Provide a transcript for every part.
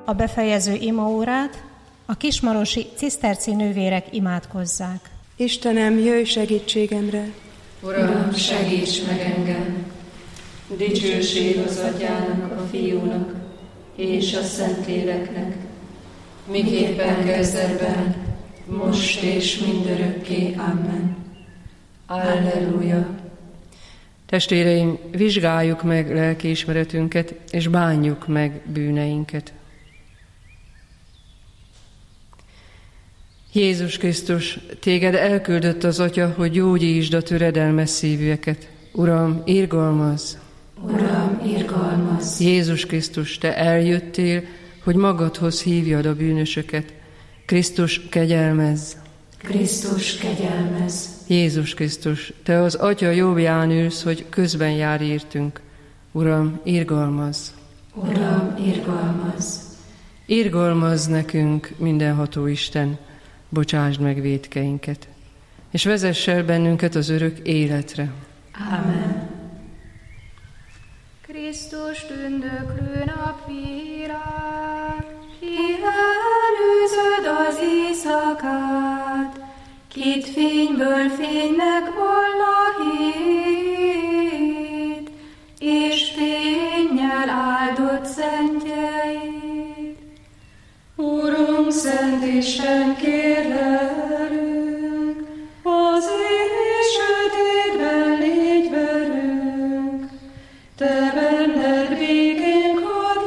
a befejező imaórát a kismarosi ciszterci nővérek imádkozzák. Istenem, jöjj segítségemre! Uram, segíts meg engem! Dicsőség az Atyának, a Fiúnak és a Szentléleknek, miképpen kezdetben, most és mindörökké. Amen. Alleluja! Testvéreim, vizsgáljuk meg lelkiismeretünket, és bánjuk meg bűneinket. Jézus Krisztus, téged elküldött az Atya, hogy gyógyítsd a töredelmes szívűeket. Uram, irgalmazz! Uram, irgalmazz! Jézus Krisztus, te eljöttél, hogy magadhoz hívjad a bűnösöket. Krisztus, kegyelmezz! Krisztus, kegyelmezz! Jézus Krisztus, te az Atya jobbján ülsz, hogy közben jár értünk. Uram, irgalmazz! Uram, irgalmazz! Irgalmazz nekünk, mindenható Isten, bocsásd meg vétkeinket, és vezess el bennünket az örök életre. Amen. Krisztus tündöklő napvilág, ki előzöd az éjszakát, kit fényből fénynek volna hét, és fénnyel áldott szentjeit. Urunk, Szent Isten, kérlelünk, az éj sötétben légy velünk, te benned békénk hadd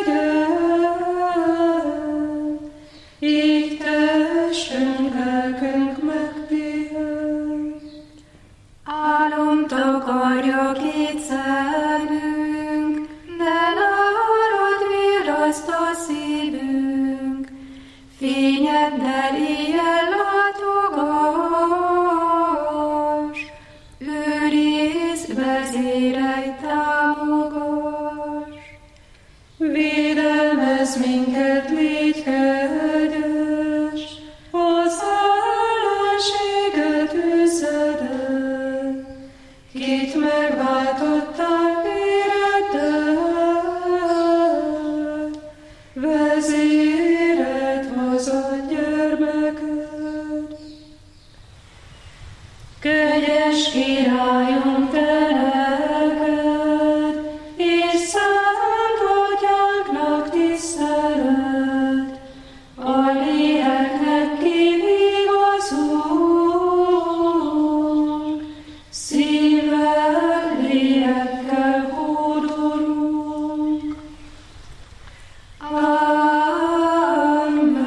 legyen, így testünk, lelkünk megpihen. Álom takarja két szemünk, de nálad virraszt a szívünk, fényeddel éjjel látogass, őrizd, vezérelj, támogass. Védelmezz minket, légy kegyes, az ellenséget üszeded, kit megváltottál véreddel, vezéred hozott gyermeked. Kegyes Királyunk, te neked, és Szent Atyánknak tisztelet, a léleknek kivigazunk, szívvel, lélekkel hódolunk. Amen.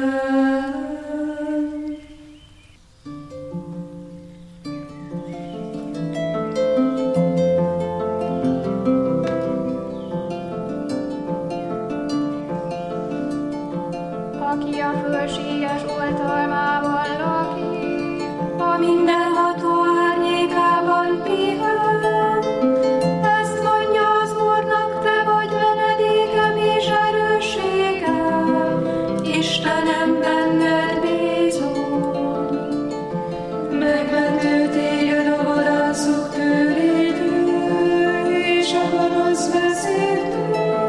Aki a fölséges oltalmában lakik, a mindenható árnyékában pihen. Ezt mondja az Úrnak, te vagy menedékem és erősségem, Istenem, benned bízom. Megmentő téged a vadászok tőrétől, és a gonosz vezértől.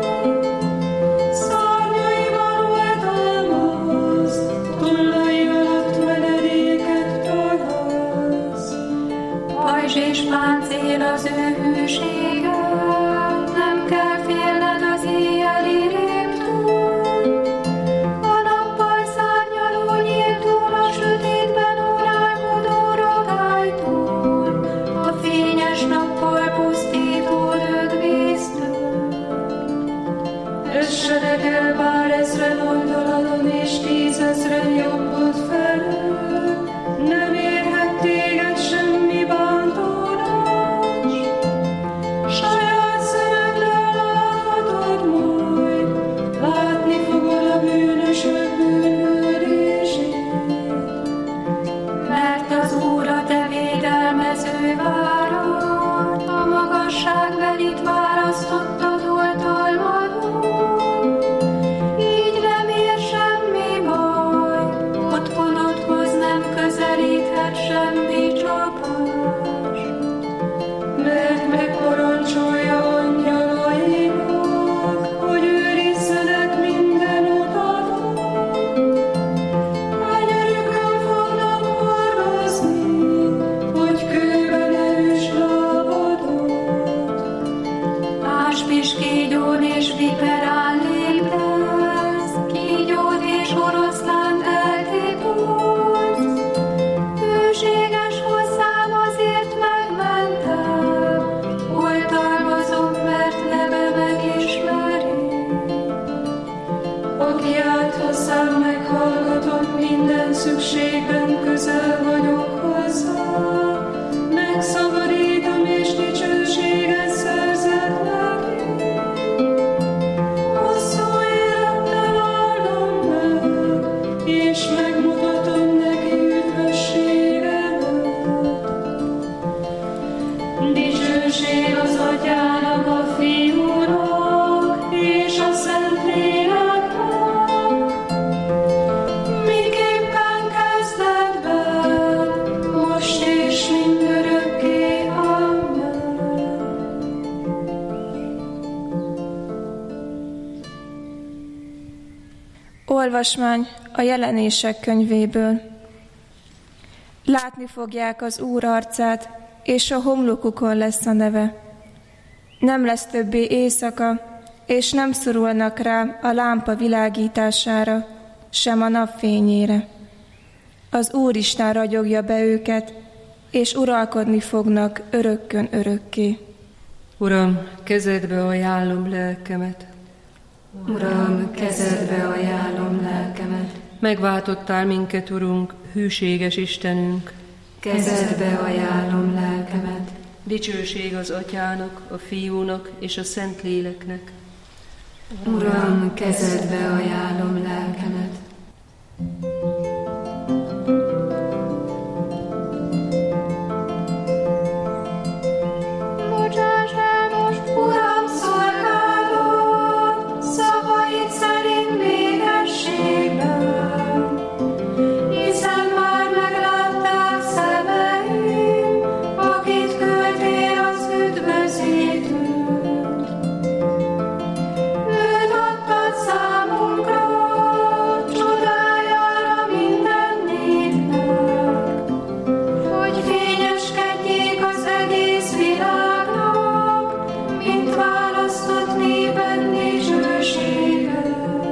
Szárnyaival oltalmaz, tollai alatt menedéket találsz. Pajzs és páncél az ő hűsége, nem kell félned az éjjeli rémtől. A nappal szárnyaló nyíltól, a sötétben órálkodó rogálytól, a fényes nappal pusztító dögvésztől. Essenek el bár ezren oldaladon, és 10 000 jobbod felől, nem érhet téged semmi bántódás. Saját szemeddel láthatod majd, látni fogod a bűnösök bűnhődését. Mert az Úr a te védelmező várad, a magasságbelit választottad oltalmadon. Így nem ér semmi baj, otthonodhoz nem közelíthet semmi szükségben közel vagyok hozzá, megszabadítom és dicsőséget szerzett neki. Hosszú élettel áldom meg, és megmutatom neki üdvösségemet. Dicsőség az Atyának, a Fiúnak és a Szentléleknek, miképpen kezdetben, most és mindörökké. Amen. Olvasmány a Jelenések könyvéből. Látni fogják az Úr arcát, és a homlokukon lesz a neve. Nem lesz többé éjszaka, és nem szorulnak rá a lámpa világítására, sem a napfényére. Az Úristen ragyogja be őket, és uralkodni fognak örökkön örökké. Uram, kezedbe ajánlom lelkemet. Uram, kezedbe ajánlom lelkemet. Megváltottál minket, Urunk, hűséges Istenünk. Kezedbe ajánlom lelkemet. Dicsőség az Atyának, a Fiúnak és a Szentléleknek. Uram, kezedbe ajánlom lelkemet. Bocsáss el most, Uram, szolgálod, szavaid szerint békességben, hiszen már meglátták szemeim, akit küldtél az üdvözítőt. Őt adtad számunkra, csodájára minden népnek, hogy fényeskedjék az egész világnak, mint választott néped dicsősége.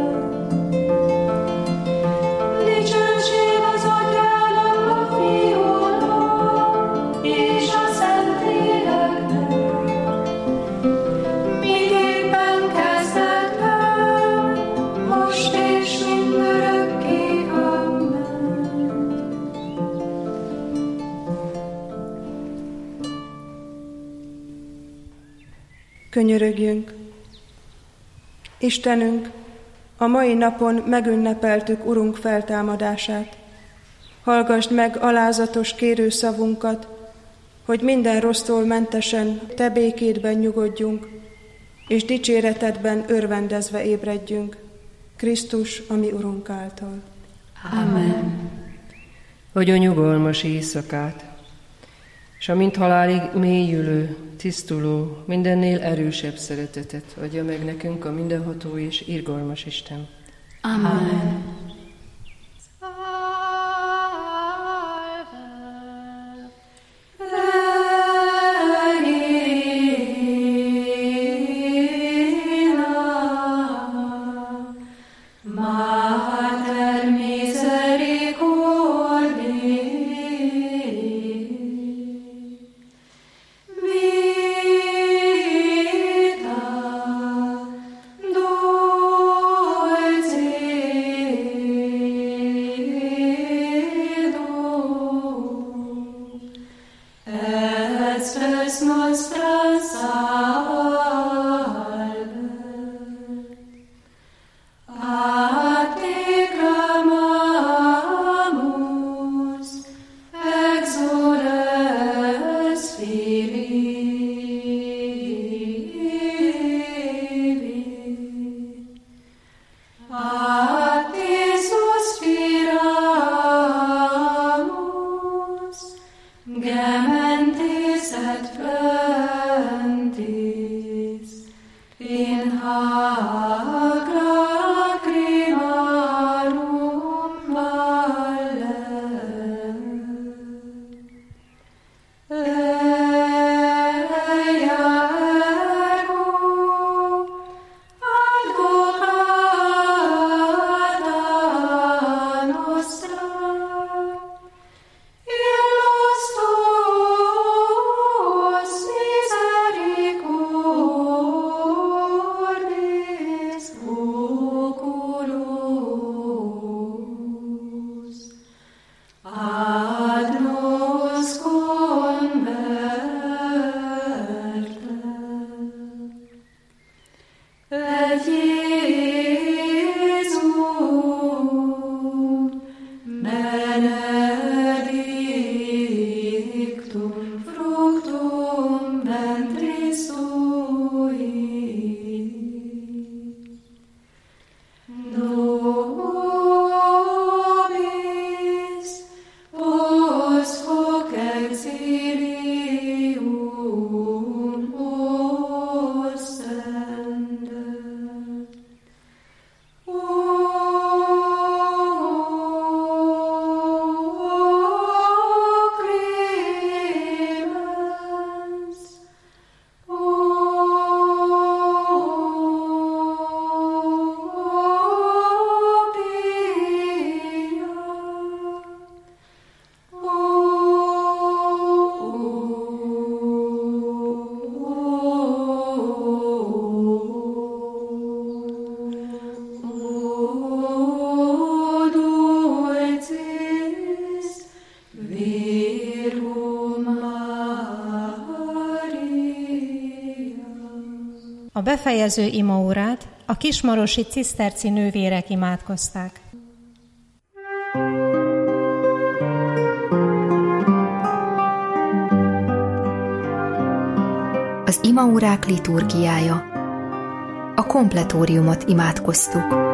Dicsőség az Atyának, a Fiúnak és a Szentléleknek, miképpen kezdetben, most és mindörökké. Amen. Könyörögjünk! Istenünk, a mai napon megünnepeltük Urunk feltámadását. Hallgasd meg alázatos kérőszavunkat, hogy minden rossztól mentesen Te békédben nyugodjunk, és dicséretedben örvendezve ébredjünk. Krisztus, a mi Urunk által. Amen. Adj a nyugalmas éjszakát, és a mint halálig mélyülő, tisztuló, mindennél erősebb szeretetet adja meg nekünk a mindenható és irgalmas Isten. Amen. Mater misericordiae, vita dulcis befejező imaórát a kismarosi ciszterci nővérek imádkozták. Az imaórák liturgiája. A kompletóriumot imádkoztuk.